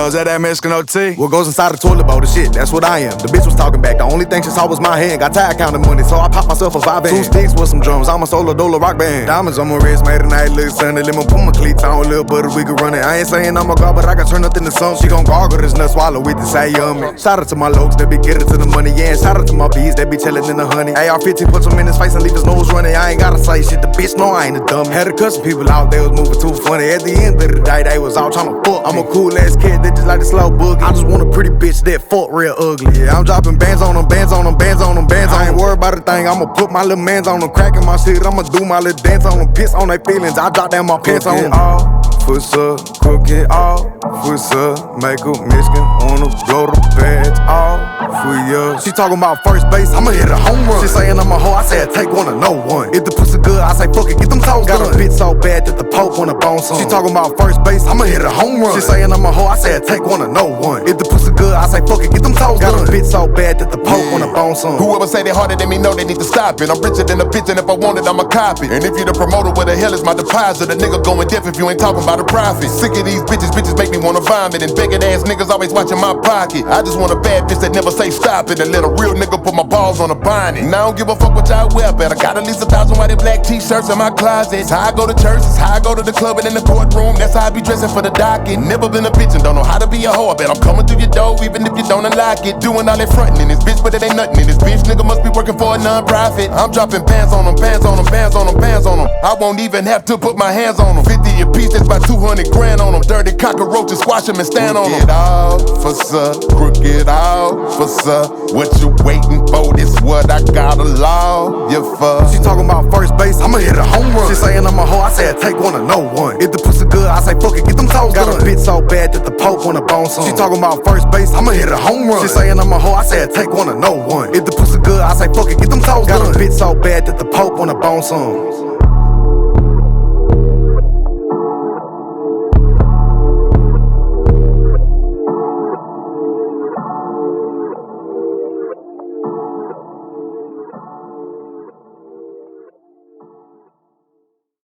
yo, is that Mexican OT? What goes inside the toilet bowl, the shit, that's what I am. The bitch was talking back, the only thing she saw was my hand. Got tired counting money, so I popped myself a 5 bands. 2 sticks with some drums, I'm a solo dollar rock band. Diamonds on my wrist, made a night look sunny. Let me put my cleats on, a little butter, we can run it. I ain't saying I'm a god, but I can turn nothing to some. She gon' gargle this nut, swallow with the say yummy. Shout out to my lokes that be getting to the money, yeah. And shout out to my bees that be chillin' in the honey. AR-15 put him in his face and leave his nose running. I ain't gotta say shit, the bitch know I ain't a dummy. Had to cut some people out, they was moving too funny. At the end of the day, they was all tryna fuck. I'm a cool ass kid that just like to slow boogie. I just want a pretty bitch that fuck real ugly. Yeah, I'm dropping bands on them, bands on them, bands on them, bands on them. I ain't worried about a thing, I'ma put my little mans on them. Cracking my shit, I'ma do my little dance on them. Piss on their feelings, I drop down my pants on them. Fuss up, cook it all, fuss up, make a Mexican wanna blow the pads off for you. She talking about first base, I'ma hit a home run. She saying I'm a hoe, I said take one to no one. If the pussy good, I say fuck it, get them toes done. Got a bitch so bad that the Pope wanna bone some. She talking about first base, I'ma hit a home run. She saying I'm a hoe, I said take one to no one. If the pussy good, I say fuck it, get them toes done. Got a bitch so bad that the Pope wanna bone some. Whoever say they harder than me know they need to stop it. I'm richer than a bitch, and if I want it, I'ma cop it. And if you the promoter, where the hell is my deposit? A nigga going deaf if you ain't talking about a profit. Sick of these bitches make me wanna vomit. And begging ass niggas always watching my pocket. I just want a bad bitch that never say stop it. And let a real nigga put my balls on a bonnet. And I don't give a fuck what y'all wear, but I got at least 1,000 white and black t-shirts in my closet. It's how I go to church, it's how I go to the club and in the courtroom. That's how I be dressing for the docket. Never been a bitch and don't know how to be a hoe. I bet I'm coming through your door even if you don't unlock it. Doing all that frontin' in this bitch, but it ain't nothing in this bitch. Nigga must be working for a non-profit. I'm dropping bands on them, bands on them, bands on them, bands on them. I won't even have to put my hands on them. 50 a piece, that's about 200 grand on them. Dirty cockroaches, squash them and stand on them. Crooked officer, crooked officer. What you waiting for? This what I got a law you for. She talking about first base, I'ma hit a home run. She saying I'm a hoe, I said take one to no one. If the pussy good, I say fuck it, get them toes done. Got a bitch so bad that the Pope wanna bone some. She talking about first base, I'ma hit a home run. She saying I'm a hoe, I said take one to no one. If the pussy good, I say fuck it, get them toes done. Got a bitch so bad that the Pope wanna bone some.